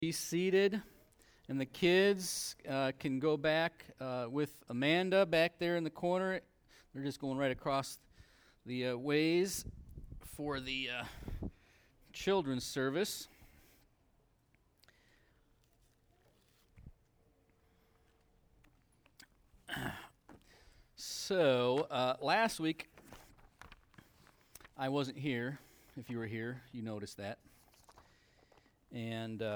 Be seated, and the kids can go back with Amanda back there in the corner. They're just going right across the ways for the children's service. So, last week, I wasn't here. If you were here, you noticed that. And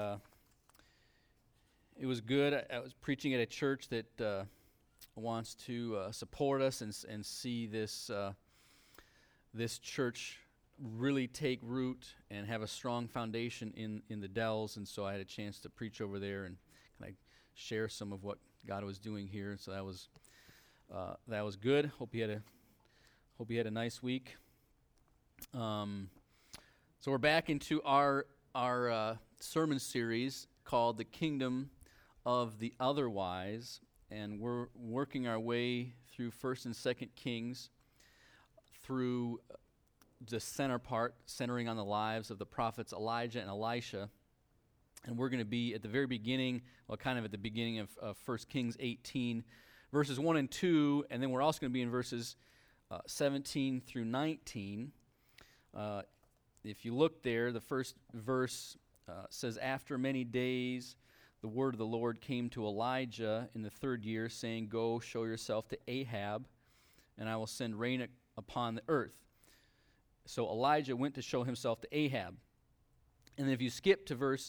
it was good. I was preaching at a church that wants to support us and see this this church really take root and have a strong foundation in the Dells. And so I had a chance to preach over there and kind of share some of what God was doing here. So that was good. Hope you had a nice week. So we're back into our sermon series called The Kingdom of the Otherwise, and we're working our way through 1st and 2nd Kings through the center part, centering on the lives of the prophets Elijah and Elisha. And we're going to be at the very beginning, kind of at the beginning of 1 Kings 18, verses 1 and 2, and then we're also going to be in verses 17 through 19. If you look there, the first verse says, "After many days, the word of the Lord came to Elijah in the 3rd year, saying, 'Go, show yourself to Ahab, and I will send rain upon the earth.' So Elijah went to show himself to Ahab." And then if you skip to verse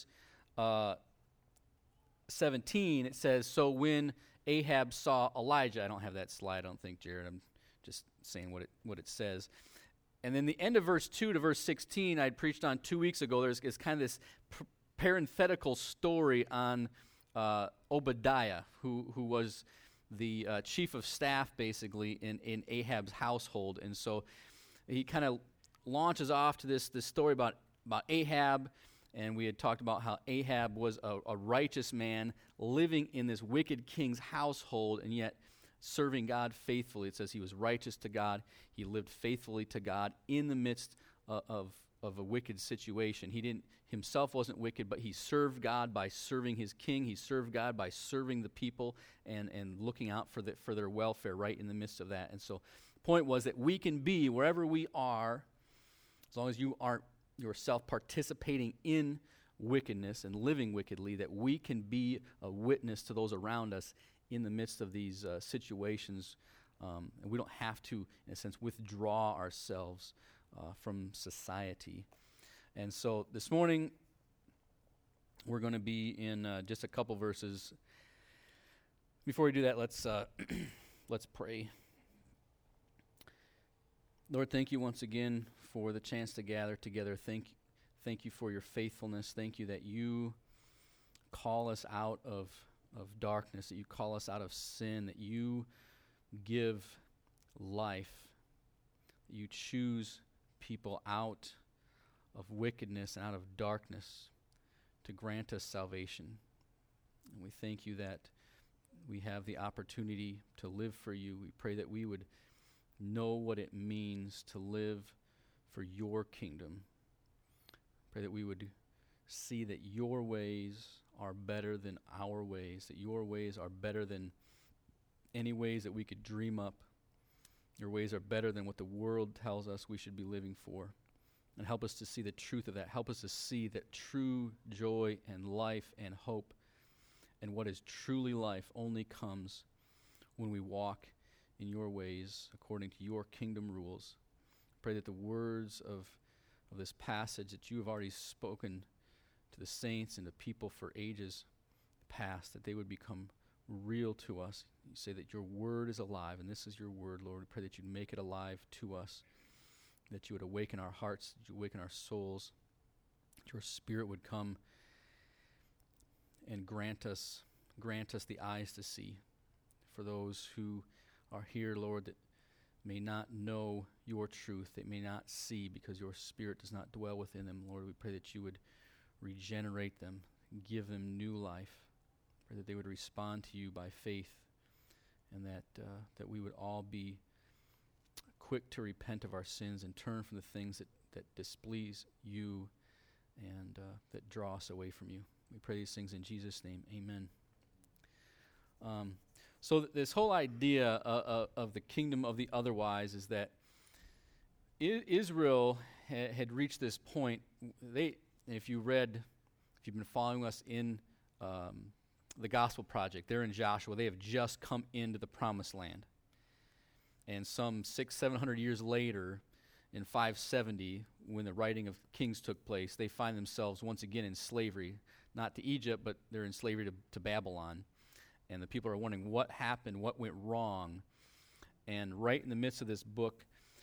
17, it says, "So when Ahab saw Elijah," I don't have that slide, I don't think, Jared. I'm just saying what it says. And then the end of verse 2 to verse 16, I'd preached on 2 weeks ago. There's kind of this parenthetical story on Obadiah, who was the chief of staff, basically, in Ahab's household. And so he kind of launches off to this story about Ahab, and we had talked about how Ahab was a righteous man living in this wicked king's household, and yet serving God faithfully. It says he was righteous to God. He lived faithfully to God in the midst of a wicked situation. He himself wasn't wicked, but he served God by serving his king. He served God by serving the people and looking out for their welfare right in the midst of that. And so the point was that we can be wherever we are, as long as you aren't yourself participating in wickedness and living wickedly, that we can be a witness to those around us in the midst of these situations, and we don't have to, in a sense, withdraw ourselves from society. And so this morning, we're going to be in just a couple verses. Before we do that, let's pray. Lord, thank you once again for the chance to gather together. Thank you for your faithfulness. Thank you that you call us out of darkness, that you call us out of sin, that you give life, that you choose people out of wickedness and out of darkness to grant us salvation. And we thank you that we have the opportunity to live for you. We pray that we would know what it means to live for your kingdom. Pray that we would see that your ways are better than our ways, that your ways are better than any ways that we could dream up. Your ways are better than what the world tells us we should be living for. And help us to see the truth of that. Help us to see that true joy and life and hope and what is truly life only comes when we walk in your ways according to your kingdom rules. Pray that the words of this passage that you have already spoken to the saints and the people for ages past, that they would become real to us. You say that your word is alive, and this is your word, Lord. We pray that you'd make it alive to us, that you would awaken our hearts, that you would awaken our souls, that your spirit would come and grant us the eyes to see. For those who are here, Lord, that may not know your truth, they may not see because your spirit does not dwell within them, Lord, we pray that you would regenerate them, give them new life. Pray that they would respond to you by faith, and that we would all be quick to repent of our sins and turn from the things that displease you and that draw us away from you. We pray these things in Jesus' name. Amen. So this whole idea of the kingdom of the otherwise is that Israel had reached this point. If you've been following us in the Gospel Project, they're in Joshua. They have just come into the Promised Land. And some 600-700 years later, in 570, when the writing of Kings took place, they find themselves once again in slavery, not to Egypt, but they're in slavery to Babylon. And the people are wondering what happened, what went wrong. And right in the midst of this book,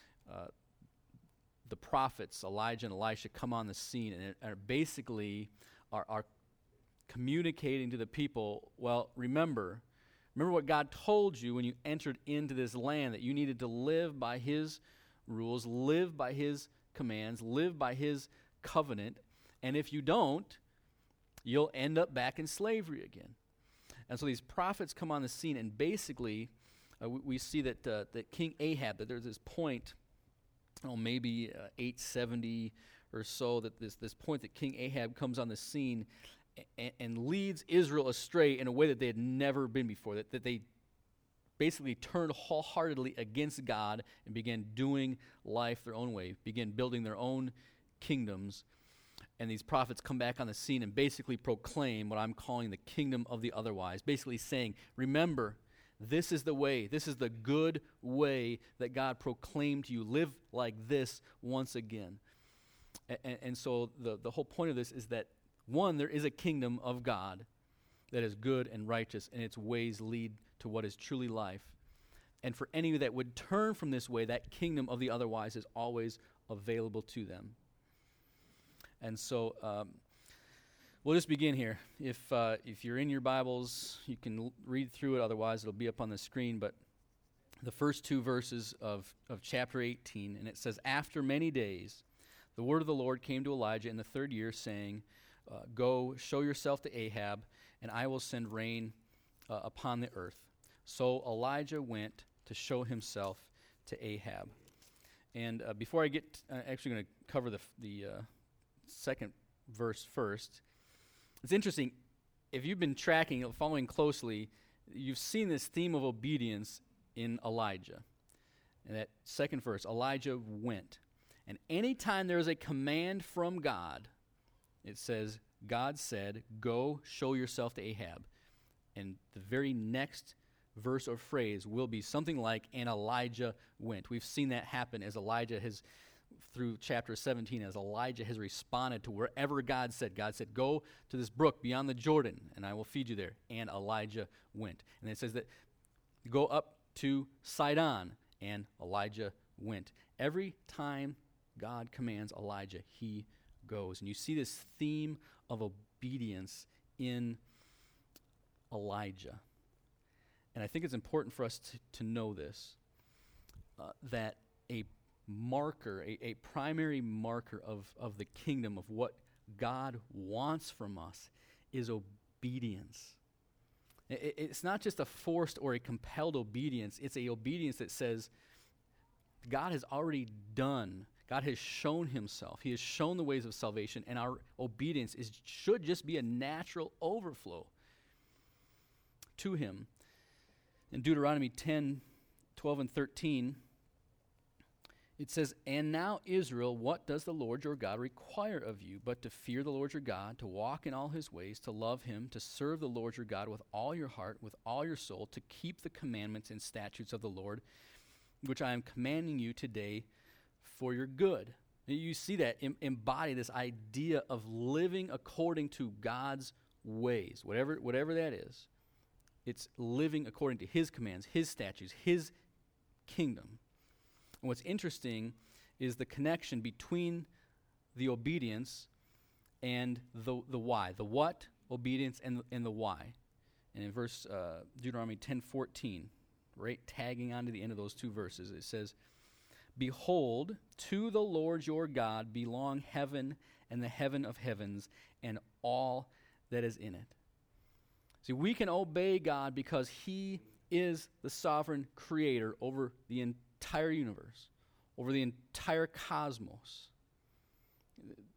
the prophets, Elijah and Elisha, come on the scene and are basically are communicating to the people, well, remember what God told you when you entered into this land, that you needed to live by His rules, live by His commands, live by His covenant, and if you don't, you'll end up back in slavery again. And so these prophets come on the scene, and basically we see that King Ahab, that there's this point, maybe 870 or so, that this point that King Ahab comes on the scene and leads Israel astray in a way that they had never been before, that they basically turned wholeheartedly against God and began doing life their own way, began building their own kingdoms. And these prophets come back on the scene and basically proclaim what I'm calling the kingdom of the otherwise, basically saying, remember, this is the way, this is the good way that God proclaimed to you. Live like this once again. And so the whole point of this is that, one, there is a kingdom of God that is good and righteous, and its ways lead to what is truly life. And for any that would turn from this way, that kingdom of the otherwise is always available to them. And so we'll just begin here. If you're in your Bibles, you can read through it. Otherwise, it'll be up on the screen. But the first two verses of chapter 18, and it says, after many days, the word of the Lord came to Elijah in the 3rd year, saying, go, show yourself to Ahab, and I will send rain upon the earth. So Elijah went to show himself to Ahab. And before I get, actually going to cover the second verse first. It's interesting, if you've been tracking, following closely, you've seen this theme of obedience in Elijah. And that second verse, Elijah went. And anytime there is a command from God, it says, God said, go show yourself to Ahab. And the very next verse or phrase will be something like, and Elijah went. We've seen that happen as Elijah has, through chapter 17, as Elijah has responded to wherever God said, go to this brook beyond the Jordan, and I will feed you there. And Elijah went. And it says that, go up to Sidon, and Elijah went. Every time God commands Elijah, he goes. And you see this theme of obedience in Elijah. And I think it's important for us to know this, that a marker, a primary marker of the kingdom, of what God wants from us, is obedience. It's not just a forced or a compelled obedience. It's a obedience that says, God has already done. God has shown himself. He has shown the ways of salvation, and our obedience should just be a natural overflow to him. In Deuteronomy 10, 12, and 13, it says, and now, Israel, what does the Lord your God require of you but to fear the Lord your God, to walk in all his ways, to love him, to serve the Lord your God with all your heart, with all your soul, to keep the commandments and statutes of the Lord, which I am commanding you today for your good. You see that embody this idea of living according to God's ways, whatever that is. It's living according to his commands, his statutes, his kingdom. And what's interesting is the connection between the obedience and the why. The what, obedience, and the why. And in verse Deuteronomy 10:14, right, tagging onto the end of those two verses, it says, behold, to the Lord your God belong heaven and the heaven of heavens and all that is in it. See, we can obey God because he is the sovereign creator over the entire universe, over the entire cosmos.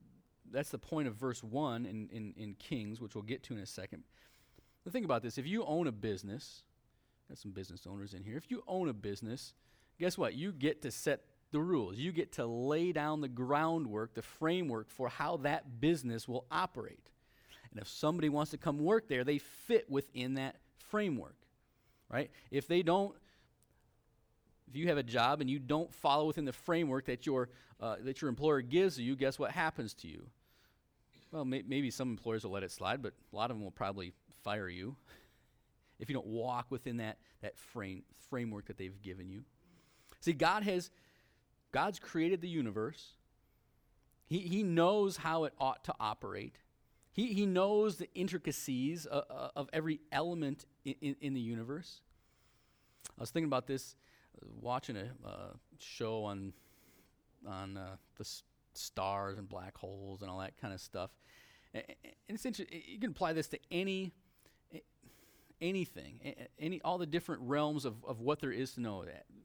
that's the point of verse 1 in Kings, which we'll get to in a second. But think about this. If you own a business, there's some business owners in here. If you own a business, guess what? You get to set the rules. You get to lay down the groundwork, the framework for how that business will operate. And if somebody wants to come work there, they fit within that framework, right? If you have a job and you don't follow within the framework that your employer gives you, guess what happens to you? Well, maybe some employers will let it slide, but a lot of them will probably fire you if you don't walk within that framework that they've given you. See, God's created the universe. He knows how it ought to operate. He knows the intricacies of every element in the universe. I was thinking about this, watching a show on the stars and black holes and all that kind of stuff. And it's interesting. You can apply this to anything, all the different realms of what there is to know.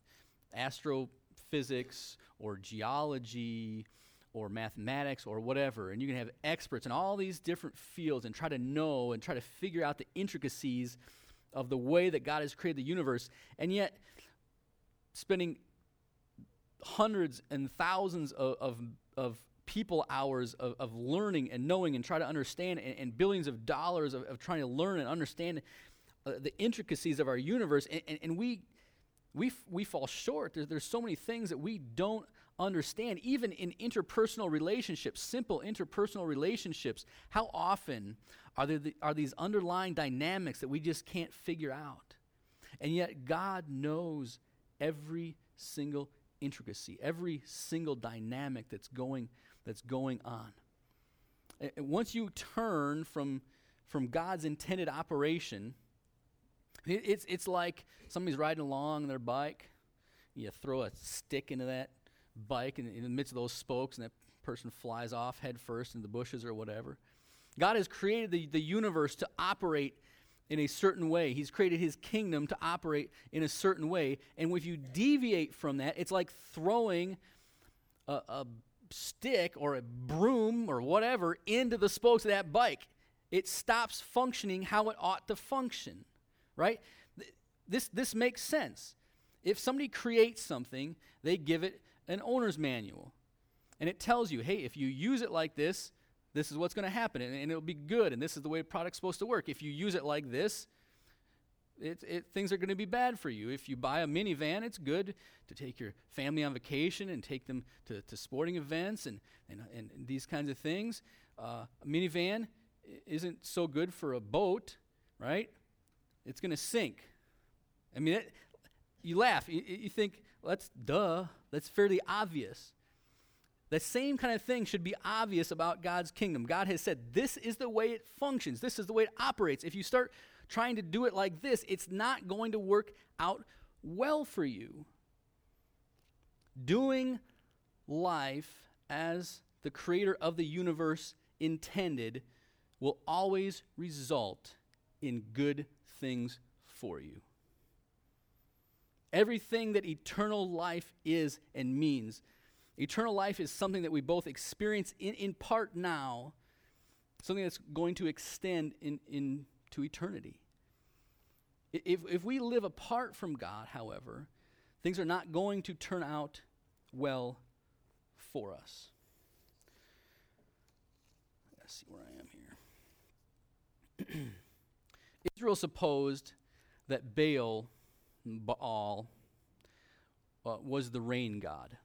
Astrophysics or geology or mathematics or whatever, and you can have experts in all these different fields and try to know and try to figure out the intricacies of the way that God has created the universe, and yet spending hundreds and thousands of people hours of learning and knowing and try to understand and billions of dollars of trying to learn and understand the intricacies of our universe, and we fall short. There's so many things that we don't understand, even in interpersonal relationships, simple interpersonal relationships. How often are these underlying dynamics that we just can't figure out? And yet God knows every single intricacy, every single dynamic that's going on. And once you turn from God's intended operation, it's like somebody's riding along on their bike. You throw a stick into that bike in the midst of those spokes, and that person flies off head first into the bushes or whatever. God has created the universe to operate in a certain way. He's created his kingdom to operate in a certain way. And if you deviate from that, it's like throwing a stick or a broom or whatever into the spokes of that bike. It stops functioning how it ought to function, right? This makes sense. If somebody creates something, they give it an owner's manual. And it tells you, hey, if you use it like this, this is what's going to happen, and it'll be good, and this is the way a product's supposed to work. If you use it like this, things are going to be bad for you. If you buy a minivan, it's good to take your family on vacation and take them to sporting events and these kinds of things. A minivan isn't so good for a boat, right? It's going to sink. I mean, you laugh. You think, well, that's fairly obvious. The same kind of thing should be obvious about God's kingdom. God has said, this is the way it functions. This is the way it operates. If you start trying to do it like this, it's not going to work out well for you. Doing life as the creator of the universe intended will always result in good things for you. Everything that eternal life is and means. Eternal life is something that we both experience in part now, something that's going to extend into eternity. If we live apart from God, however, things are not going to turn out well for us. Let's see where I am here. Israel supposed that Baal was the rain god.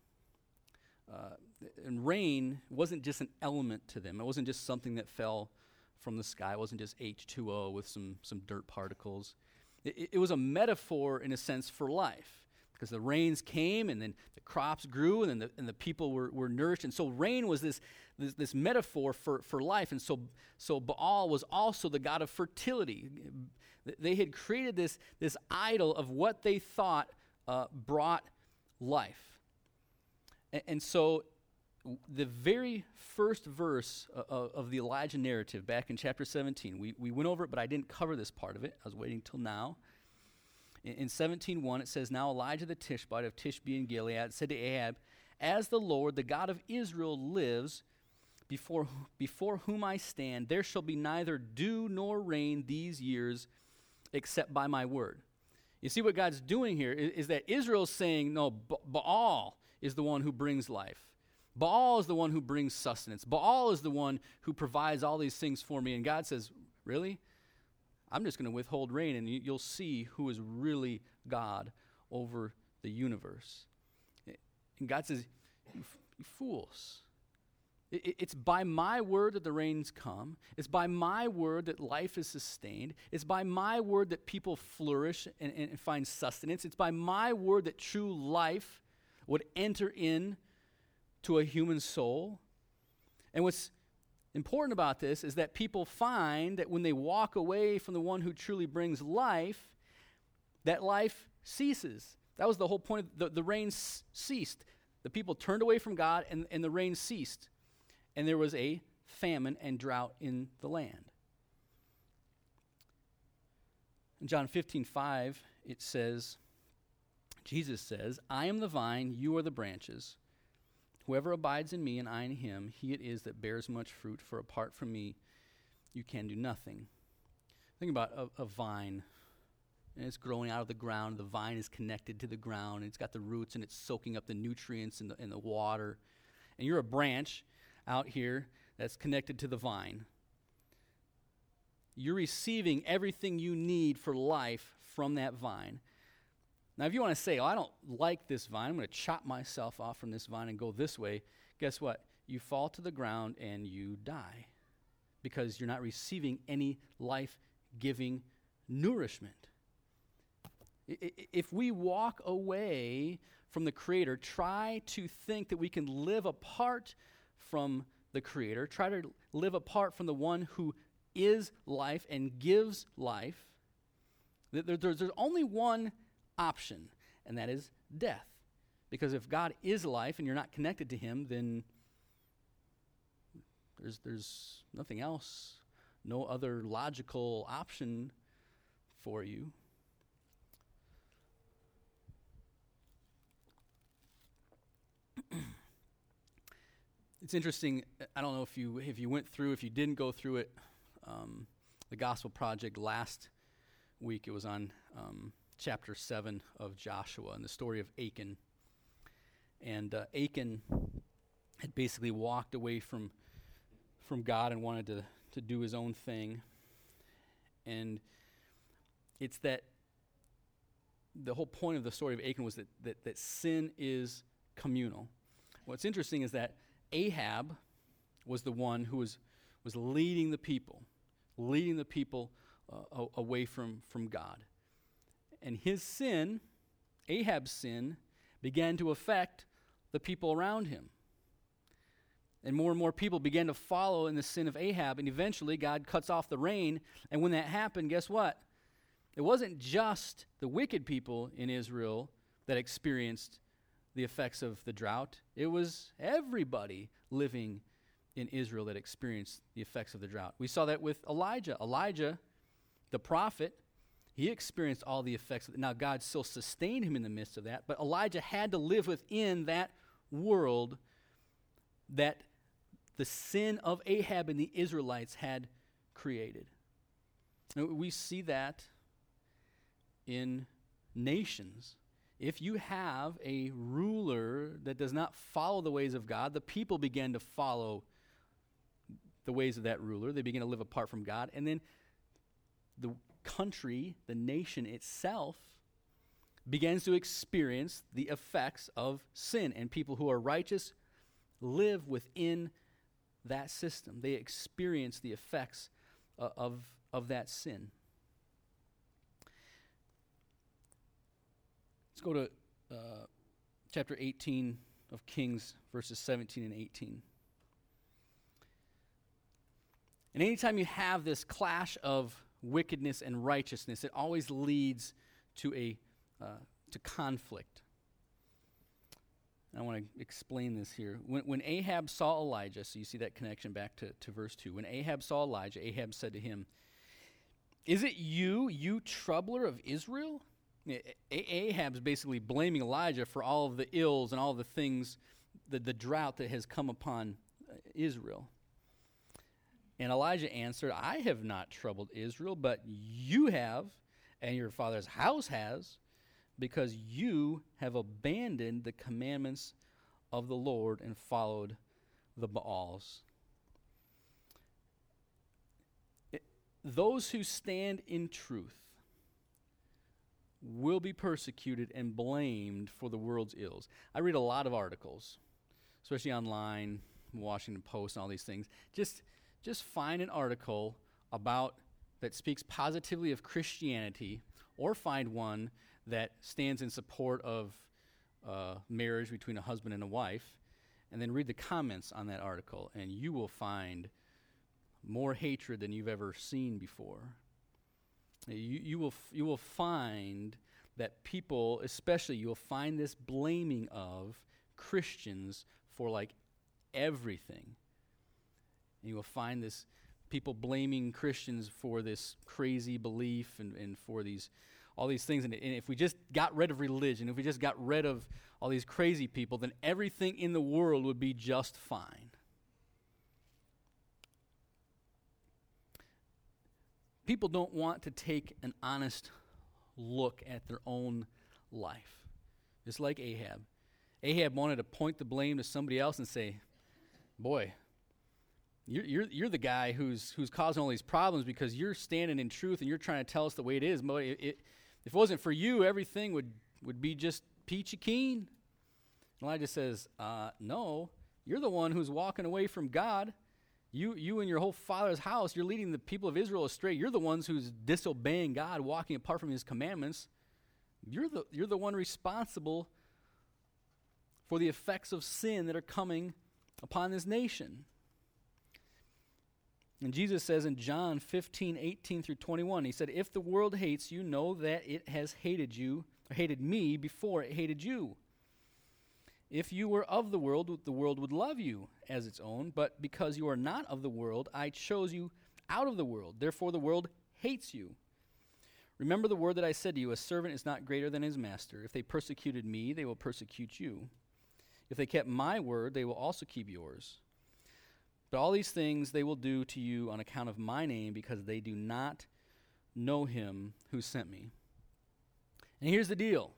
And rain wasn't just an element to them. It wasn't just something that fell from the sky. It wasn't just H2O with some dirt particles. It was a metaphor, in a sense, for life. Because the rains came, and then the crops grew, and then the people were nourished. And so rain was this metaphor for life. And so Baal was also the god of fertility. They had created this idol of what they thought brought life. And so the very first verse of the Elijah narrative back in chapter 17, we went over it, but I didn't cover this part of it. I was waiting till now. In 17:1, it says, Now Elijah the Tishbite of Tishbe in Gilead said to Ahab, As the Lord, the God of Israel, lives, before whom I stand, there shall be neither dew nor rain these years except by my word. You see what God's doing here is that Israel's saying, no, Baal is the one who brings life. Baal is the one who brings sustenance. Baal is the one who provides all these things for me. And God says, really? I'm just going to withhold rain, and you'll see who is really God over the universe. And God says, you fools. It's by my word that the rains come. It's by my word that life is sustained. It's by my word that people flourish and find sustenance. It's by my word that true life would enter in to a human soul. And what's important about this is that people find that when they walk away from the one who truly brings life, that life ceases. That was the whole point of the rain ceased. The people turned away from God, and the rain ceased. And there was a famine and drought in the land. In John 15:5, it says, Jesus says, I am the vine, you are the branches. Whoever abides in me and I in him, he it is that bears much fruit, for apart from me, you can do nothing. Think about a vine. And it's growing out of the ground. The vine is connected to the ground. And it's got the roots, and it's soaking up the nutrients in the water. And you're a branch out here that's connected to the vine. You're receiving everything you need for life from that vine. Now, if you want to say, I don't like this vine, I'm going to chop myself off from this vine and go this way, guess what? You fall to the ground and you die because you're not receiving any life-giving nourishment. If we walk away from the Creator, try to think that we can live apart from the Creator, try to live apart from the one who is life and gives life, there's only one option, and that is death. Because if God is life and you're not connected to him, then there's nothing else, no other logical option for you. It's interesting, I don't know if you went through, if you didn't go through it, the Gospel Project last week, it was on chapter 7 of Joshua and the story of Achan. And Achan had basically walked away from God and wanted to do his own thing. And it's that the whole point of the story of Achan was that sin is communal. What's interesting is that Ahab was the one who was leading the people away from God. And his sin, Ahab's sin, began to affect the people around him. And more people began to follow in the sin of Ahab, and eventually God cuts off the rain. And when that happened, guess what? It wasn't just the wicked people in Israel that experienced the effects of the drought. It was everybody living in Israel that experienced the effects of the drought. We saw that with Elijah. Elijah, the prophet, he experienced all the effects of it. Now, God still sustained him in the midst of that, but Elijah had to live within that world that the sin of Ahab and the Israelites had created. And we see that in nations. If you have a ruler that does not follow the ways of God, the people begin to follow the ways of that ruler. They begin to live apart from God. And then the country, the nation itself, begins to experience the effects of sin. And people who are righteous live within that system. They experience the effects of that sin. Let's go to chapter 18 of Kings, verses 17 and 18. And anytime you have this clash of wickedness and righteousness, it always leads to to conflict. I want to explain this here. When Ahab saw Elijah, so you see that connection back to verse 2. When Ahab saw Elijah, Ahab said to him, "Is it you troubler of Israel?" Ahab's basically blaming Elijah for all of the ills and all of the things, the drought that has come upon Israel. And Elijah answered, I have not troubled Israel, but you have, and your father's house has, because you have abandoned the commandments of the Lord and followed the Baals. Those who stand in truth will be persecuted and blamed for the world's ills. I read a lot of articles, especially online, Washington Post and all these things. Just find an article about that speaks positively of Christianity, or find one that stands in support of marriage between a husband and a wife, and then read the comments on that article, and you will find more hatred than you've ever seen before. You will find that people, especially, you will find this blaming of Christians for like everything. And you will find this people blaming Christians for this crazy belief and for all these things. And if we just got rid of religion, if we just got rid of all these crazy people, then everything in the world would be just fine. People don't want to take an honest look at their own life. Just like Ahab. Ahab wanted to point the blame to somebody else and say, boy, you're the guy who's causing all these problems because you're standing in truth and you're trying to tell us the way it is. Boy, if it wasn't for you, everything would be just peachy keen. Elijah says, no, you're the one who's walking away from God. You and your whole father's house, you're leading the people of Israel astray. You're the ones who's disobeying God, walking apart from his commandments. You're the one responsible for the effects of sin that are coming upon this nation. And Jesus says in John 15:18 through 21, he said, if the world hates you, know that it has hated me before it hated you. If you were of the world would love you as its own, but because you are not of the world, I chose you out of the world. Therefore the world hates you. Remember the word that I said to you, a servant is not greater than his master. If they persecuted me, they will persecute you. If they kept my word, they will also keep yours. But all these things they will do to you on account of my name, because they do not know him who sent me. And here's the deal.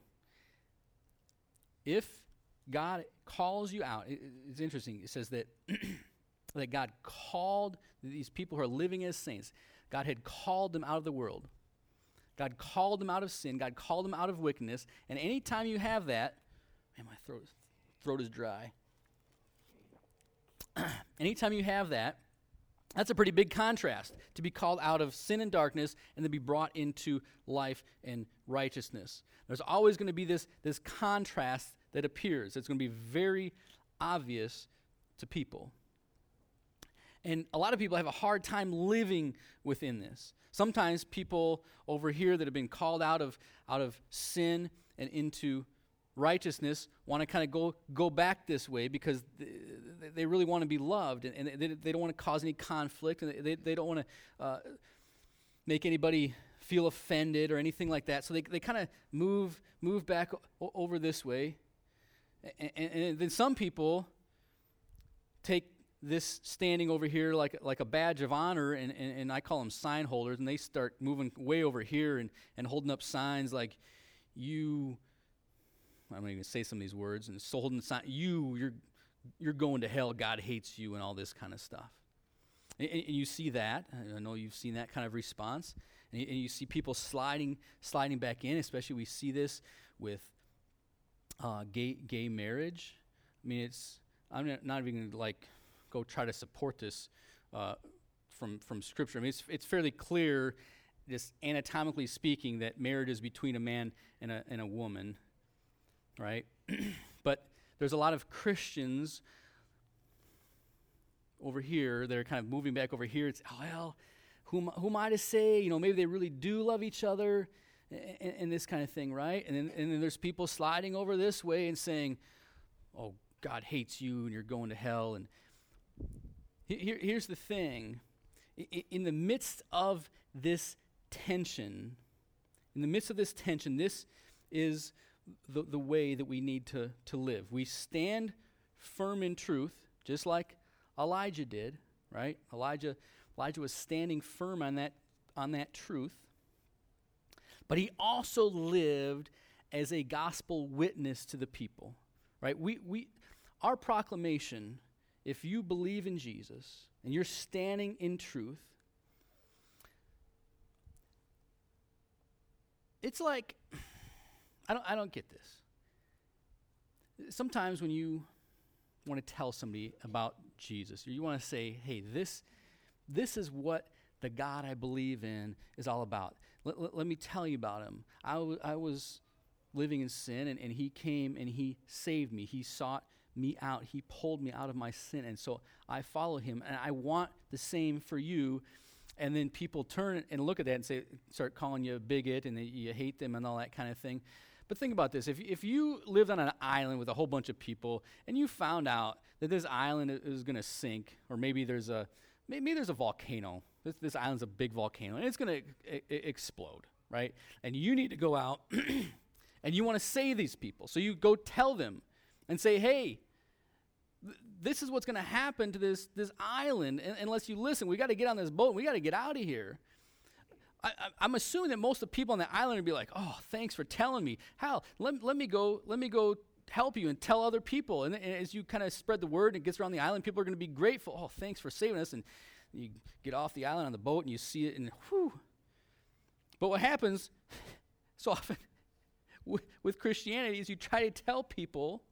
If God calls you out, it's interesting. It says that that God called these people who are living as saints. God had called them out of the world. God called them out of sin. God called them out of wickedness. And anytime you have that, man, my throat is dry. Anytime you have that, that's a pretty big contrast, to be called out of sin and darkness and then be brought into life and righteousness. There's always going to be this contrast that appears. It's going to be very obvious to people. And a lot of people have a hard time living within this. Sometimes people over here that have been called out of sin and into righteousness want to kind of go back this way because they really want to be loved, and they don't want to cause any conflict, and they don't want to make anybody feel offended or anything like that. So they kind of move back over this way. And then some people take this standing over here like a badge of honor, and I call them sign holders, and they start moving way over here and holding up signs like, you, I'm going to even say some of these words, and so holding the sign, you're going to hell, God hates you, and all this kind of stuff. And you see that. I know you've seen that kind of response. And you see people sliding back in, especially we see this with gay marriage. I mean, I'm not even going to go try to support this from Scripture. I mean, it's fairly clear, just anatomically speaking, that marriage is between a man and a woman, right? But there's a lot of Christians over here that are kind of moving back over here. It's, who am I to say? Maybe they really do love each other, and this kind of thing, right? And then there's people sliding over this way and saying, oh, God hates you and you're going to hell. And here's the thing. In the midst of this tension, this is the way that we need to live. We stand firm in truth, just like Elijah did, right? Elijah Elijah was standing firm on that truth. But he also lived as a gospel witness to the people, right? Our proclamation, if you believe in Jesus and you're standing in truth, it's like, I don't get this. Sometimes when you want to tell somebody about Jesus, or you want to say, hey, this is what the God I believe in is all about. Let me tell you about him. I was living in sin, and he came and he saved me. He sought me out. He pulled me out of my sin, and so I follow him, and I want the same for you. And then people turn and look at that and start calling you a bigot, and you hate them and all that kind of thing. But think about this. If you lived on an island with a whole bunch of people, and you found out that this island is going to sink, or maybe there's a volcano. This island's a big volcano, and it's going to explode, right? And you need to go out, and you want to save these people. So you go tell them and say, hey, this is what's going to happen to this island unless you listen. We got to get on this boat, and we got to get out of here. I'm assuming that most of the people on the island would be like, oh, thanks for telling me. Hal, let me go help you and tell other people. And as you kind of spread the word and it gets around the island, people are going to be grateful. Oh, thanks for saving us. And you get off the island on the boat and you see it, and whew. But what happens so often with Christianity is you try to tell people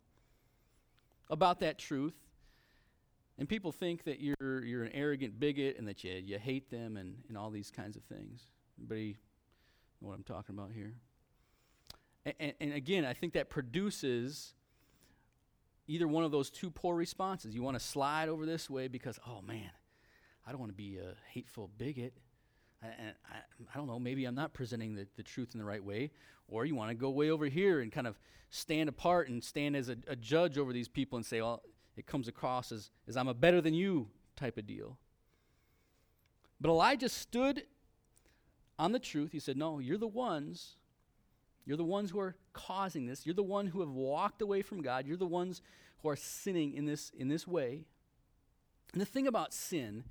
about that truth, and people think that you're an arrogant bigot and that you hate them and all these kinds of things. Anybody know what I'm talking about here? And again, I think that produces either one of those two poor responses. You want to slide over this way because, oh man, I don't want to be a hateful bigot. I don't know, maybe I'm not presenting the truth in the right way. Or you want to go way over here and kind of stand apart and stand as a judge over these people and say, well, it comes across as I'm a better than you type of deal. But Elijah stood on the truth. He said, no, you're the ones who are causing this. You're the one who have walked away from God. You're the ones who are sinning in this way. And the thing about sin,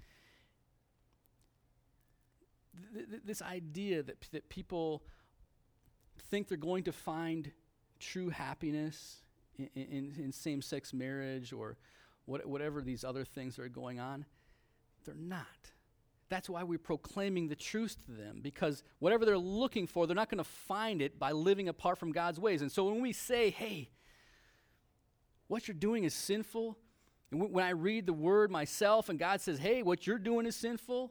this idea that people think they're going to find true happiness in same-sex marriage or whatever these other things that are going on, they're not. That's why we're proclaiming the truth to them, because whatever they're looking for, they're not going to find it by living apart from God's ways. And so when we say, hey, what you're doing is sinful, and when I read the word myself and God says, hey, what you're doing is sinful,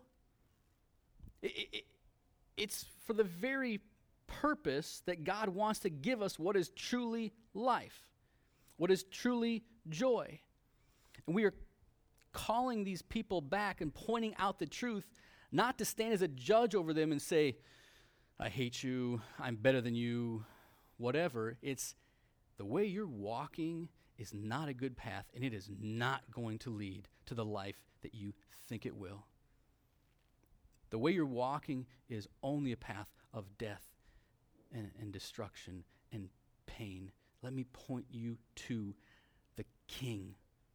it's for the very purpose that God wants to give us what is truly life, what is truly joy. And we are calling these people back and pointing out the truth, not to stand as a judge over them and say, I hate you, I'm better than you, whatever. It's the way you're walking is not a good path, and it is not going to lead to the life that you think it will. The way you're walking is only a path of death and destruction and pain. Let me point you to the King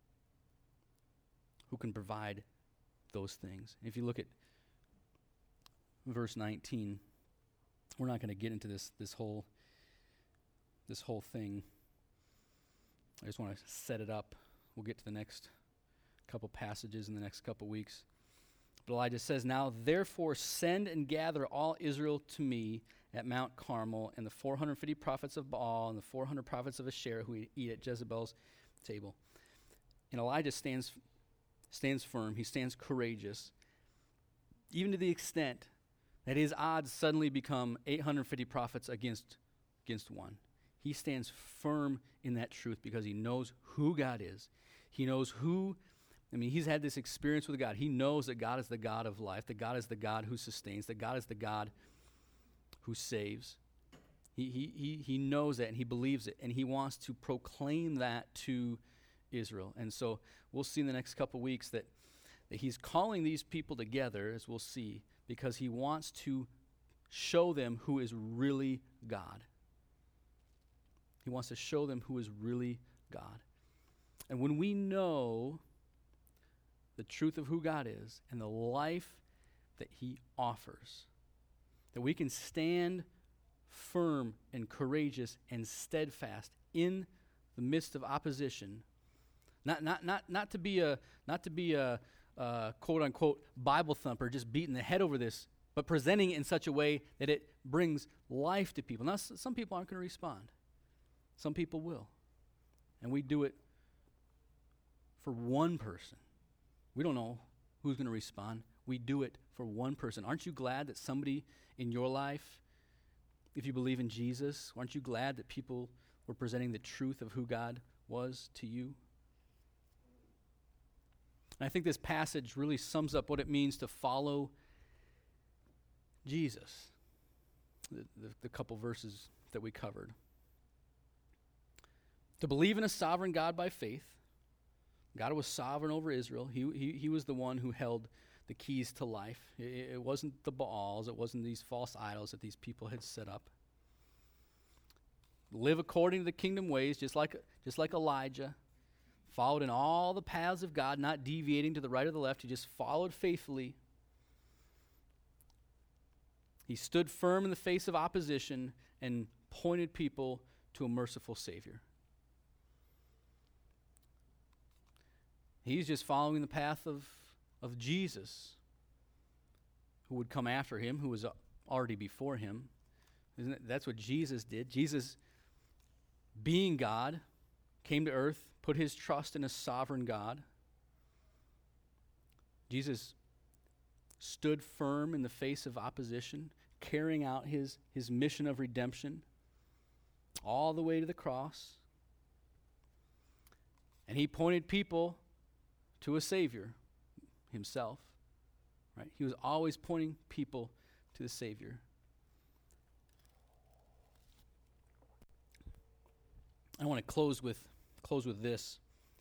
who can provide those things. If you look at verse 19, we're not going to get into this whole thing. I just want to set it up. We'll get to the next couple passages in the next couple weeks. But Elijah says, now therefore send and gather all Israel to me at Mount Carmel, and the 450 prophets of Baal and the 400 prophets of Asherah who eat at Jezebel's table. And Elijah stands firm. He stands courageous, even to the extent that his odds suddenly become 850 prophets against one. He stands firm in that truth because he knows who God is. He knows he's had this experience with God. He knows that God is the God of life, that God is the God who sustains, that God is the God who saves. He knows that, and he believes it, and he wants to proclaim that to Israel. And so we'll see in the next couple weeks that he's calling these people together, as we'll see, because he wants to show them who is really God. He wants to show them who is really God. And when we know the truth of who God is, and the life that he offers. That we can stand firm and courageous and steadfast in the midst of opposition. Not to be a quote unquote Bible thumper, just beating the head over this, but presenting it in such a way that it brings life to people. Now, some people aren't going to respond. Some people will. And we do it for one person. We don't know who's going to respond. We do it for one person. Aren't you glad that somebody in your life, if you believe in Jesus, aren't you glad that people were presenting the truth of who God was to you? And I think this passage really sums up what it means to follow Jesus, the couple verses that we covered. To believe in a sovereign God by faith. God was sovereign over Israel. He was the one who held the keys to life. It wasn't the Baals. It wasn't these false idols that these people had set up. Live according to the kingdom ways, just like Elijah. Followed in all the paths of God, not deviating to the right or the left. He just followed faithfully. He stood firm in the face of opposition and pointed people to a merciful Savior. He's just following the path of Jesus, who would come after him, who was already before him. That's what Jesus did. Jesus, being God, came to earth, put his trust in a sovereign God. Jesus stood firm in the face of opposition, carrying out his mission of redemption all the way to the cross. And he pointed people to a Savior himself. Right? He was always pointing people to the Savior. I want to close with this.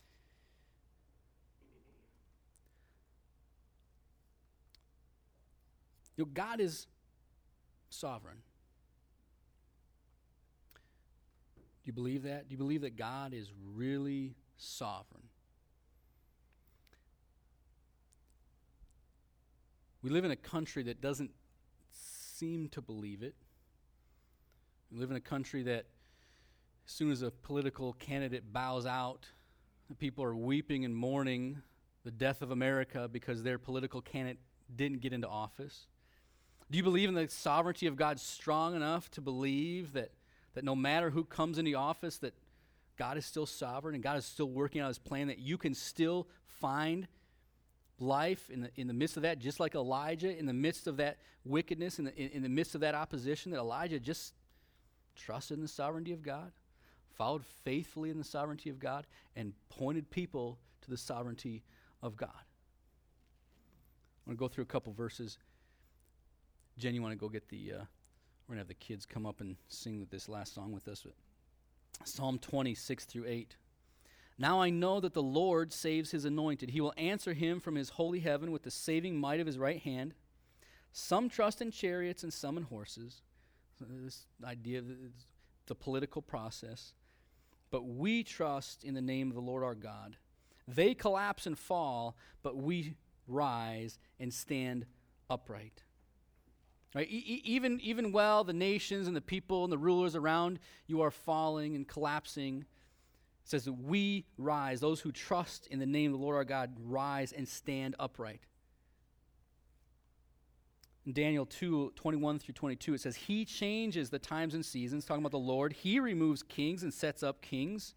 God is sovereign. Do you believe that? Do you believe that God is really sovereign? We live in a country that doesn't seem to believe it. We live in a country that as soon as a political candidate bows out, the people are weeping and mourning the death of America because their political candidate didn't get into office. Do you believe in the sovereignty of God strong enough to believe that no matter who comes into office, that God is still sovereign and God is still working out his plan, that you can still find life in the midst of that, just like Elijah, in the midst of that wickedness, in the midst of that opposition, that Elijah just trusted in the sovereignty of God, followed faithfully in the sovereignty of God, and pointed people to the sovereignty of God. I'm going to go through a couple verses. Jen, you want to go get we're going to have the kids come up and sing this last song with us. Psalm 26 through 8. Now I know that the Lord saves his anointed. He will answer him from his holy heaven with the saving might of his right hand. Some trust in chariots and some in horses. So this idea of the political process. But we trust in the name of the Lord our God. They collapse and fall, but we rise and stand upright. Right? Even while the nations and the people and the rulers around you are falling and collapsing, it says that we rise, those who trust in the name of the Lord our God, rise and stand upright. In Daniel 2:21 through 22, it says, He changes the times and seasons, talking about the Lord. He removes kings and sets up kings.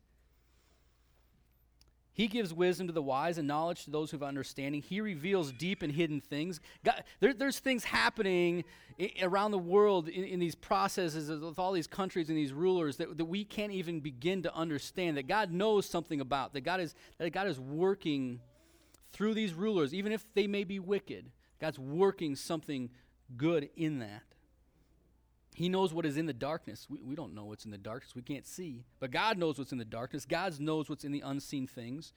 He gives wisdom to the wise and knowledge to those who have understanding. He reveals deep and hidden things. God, there's things happening around the world in these processes with all these countries and these rulers that we can't even begin to understand, that God knows something about, that God is working through these rulers, even if they may be wicked. God's working something good in that. He knows what is in the darkness. We don't know what's in the darkness. We can't see. But God knows what's in the darkness. God knows what's in the unseen things.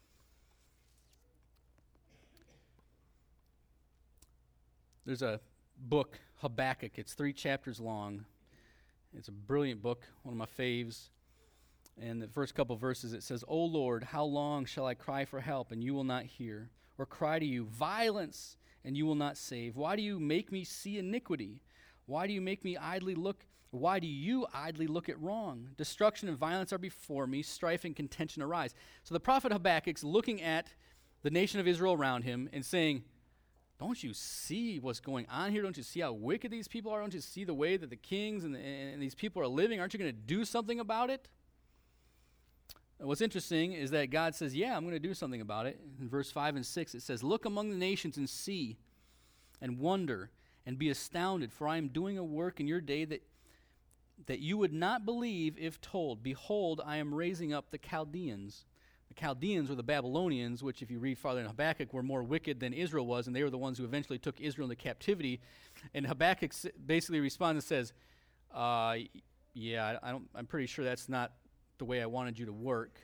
There's a book, Habakkuk. It's 3 chapters long. It's a brilliant book, one of my faves. And the first couple verses, it says, O Lord, how long shall I cry for help, and you will not hear? or cry to you, violence, and you will not save? Why do you make me see iniquity? Why do you make me idly look? Why do you idly look at wrong? Destruction and violence are before me, strife and contention arise. So the prophet Habakkuk's looking at the nation of Israel around him and saying, don't you see what's going on here? Don't you see how wicked these people are? Don't you see the way that the kings and these people are living? Aren't you going to do something about it? And what's interesting is that God says, yeah, I'm going to do something about it. In verse 5 and 6, it says, look among the nations and see and wonder and be astounded, for I am doing a work in your day that you would not believe if told. Behold, I am raising up the Chaldeans. The Chaldeans were the Babylonians, which if you read farther in Habakkuk were more wicked than Israel was, and they were the ones who eventually took Israel into captivity. And Habakkuk basically responds and says, yeah, I'm pretty sure that's not the way I wanted you to work.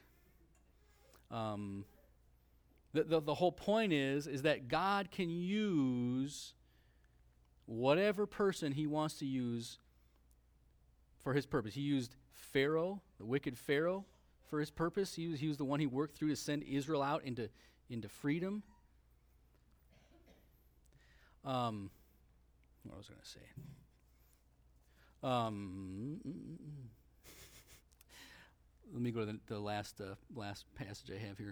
The whole point is that God can use whatever person he wants to use for his purpose. He used Pharaoh, the wicked Pharaoh, for his purpose. He was the one he worked through to send Israel out into freedom. What was I going to say? Let me go to the last passage I have here.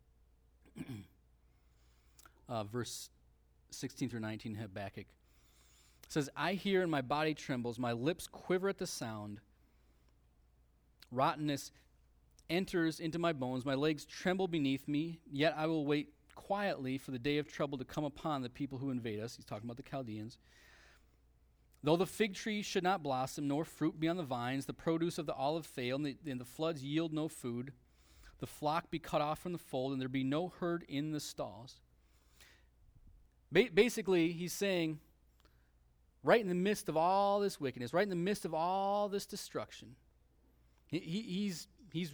Verse 16 through 19, Habakkuk. It says, I hear and my body trembles, my lips quiver at the sound. Rottenness enters into my bones, my legs tremble beneath me, yet I will wait quietly for the day of trouble to come upon the people who invade us. He's talking about the Chaldeans. Though the fig tree should not blossom, nor fruit be on the vines, the produce of the olive fail, and the floods yield no food, the flock be cut off from the fold, and there be no herd in the stalls. Basically, he's saying, right in the midst of all this wickedness, right in the midst of all this destruction, he's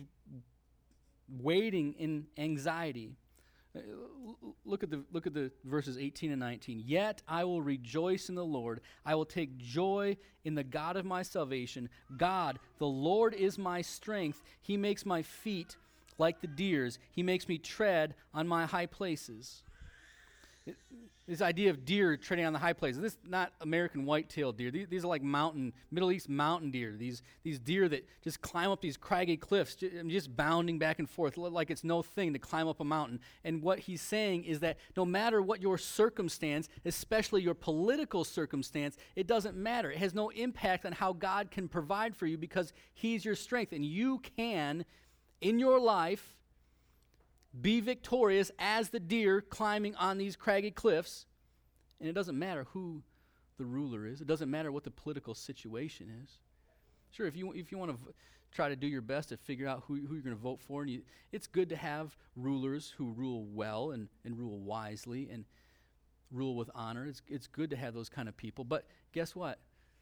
waiting in anxiety. Look at the verses 18 and 19. Yet I will rejoice in the Lord. I will take joy in the God of my salvation. God, the Lord is my strength. He makes my feet like the deer's. He makes me tread on my high places. This idea of deer treading on the high places, this is not American white-tailed deer. These are like Middle East mountain deer. These deer that just climb up these craggy cliffs, just bounding back and forth like it's no thing to climb up a mountain. And what he's saying is that no matter what your circumstance, especially your political circumstance, it doesn't matter. It has no impact on how God can provide for you because he's your strength. And you can, in your life, be victorious as the deer climbing on these craggy cliffs. And it doesn't matter who the ruler is. It doesn't matter what the political situation is. Sure, if you want to try to do your best to figure out who you're going to vote for, and it's good to have rulers who rule well and rule wisely and rule with honor. It's good to have those kind of people. But guess what?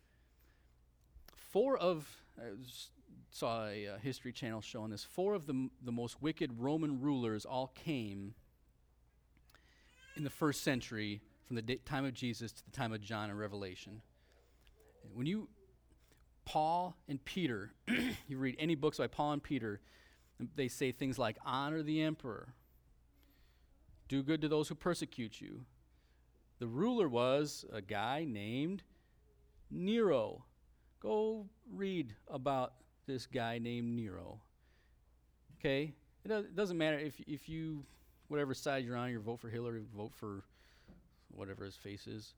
Saw a History Channel showing this. 4 of the most wicked Roman rulers all came in the first century from the time of Jesus to the time of John in Revelation. When Paul and Peter, you read any books by Paul and Peter, they say things like, honor the emperor, do good to those who persecute you. The ruler was a guy named Nero. Go read about this guy named Nero. Okay? It doesn't matter if you, whatever side you're on, you vote for Hillary, vote for whatever his face is.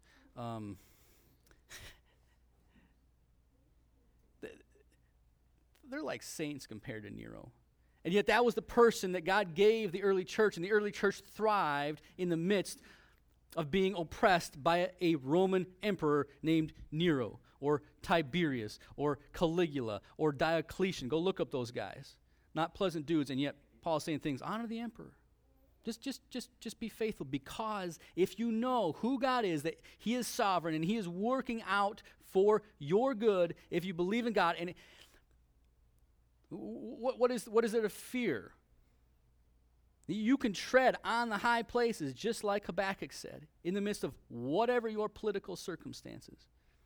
They're like saints compared to Nero. And yet that was the person that God gave the early church, and the early church thrived in the midst of being oppressed by a Roman emperor named Nero, or Tiberius, or Caligula, or Diocletian. Go look up those guys. Not pleasant dudes, and yet Paul's saying things, honor the emperor. Just be faithful, because if you know who God is, that he is sovereign and he is working out for your good, if you believe in God, and what is there to fear? You can tread on the high places, just like Habakkuk said, in the midst of whatever your political circumstances.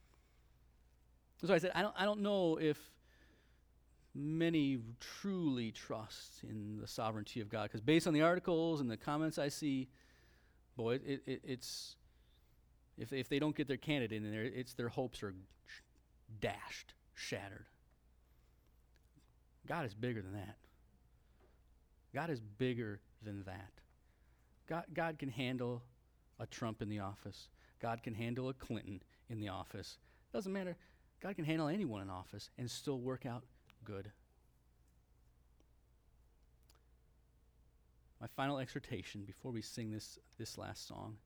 So I said, I don't know if many truly trust in the sovereignty of God, because based on the articles and the comments I see, boy, it's if they don't get their candidate in there, it's their hopes are dashed, shattered. God is bigger than that. God is bigger than that. God can handle a Trump in the office. God can handle a Clinton in the office. Doesn't matter. God can handle anyone in office and still work out good. My final exhortation before we sing this last song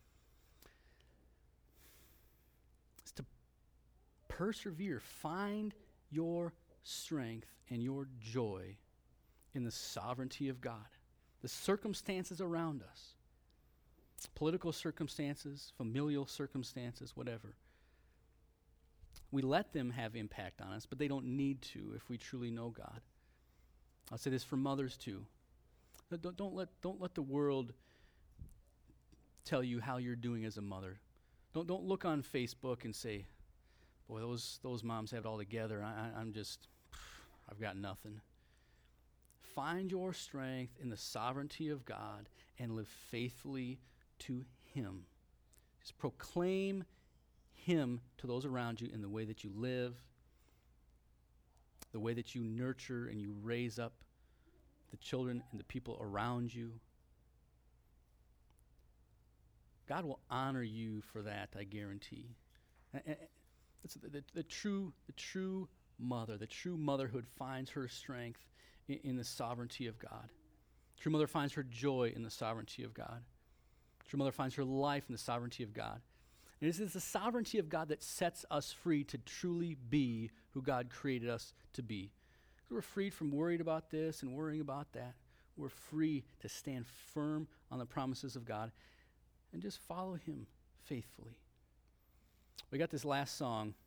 is to persevere. Find your strength and your joy in the sovereignty of God. The circumstances around us, political circumstances, familial circumstances, whatever. We let them have impact on us, but they don't need to if we truly know God. I'll say this for mothers too. Don't let the world tell you how you're doing as a mother. Don't look on Facebook and say, boy, those moms have it all together. I've got nothing. Find your strength in the sovereignty of God and live faithfully to Him. Just proclaim Him to those around you in the way that you live, the way that you nurture and you raise up the children and the people around you. God will honor you for that, I guarantee. It's the true mother, the true motherhood finds her strength in the sovereignty of God. True mother finds her joy in the sovereignty of God. True mother finds her life in the sovereignty of God. And it is the sovereignty of God that sets us free to truly be who God created us to be. We're freed from worried about this and worrying about that. We're free to stand firm on the promises of God and just follow Him faithfully. We got this last song.